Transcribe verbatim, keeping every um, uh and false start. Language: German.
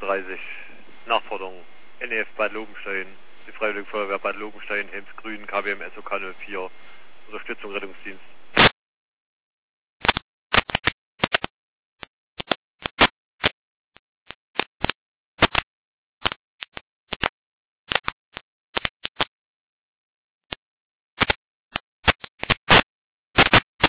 dreißig. Nachforderung. N E F Bad Lobenstein. Die Freiwillige Feuerwehr Bad Lobenstein, Helmsgrün, K W M S O K null vier. Unterstützung Rettungsdienst.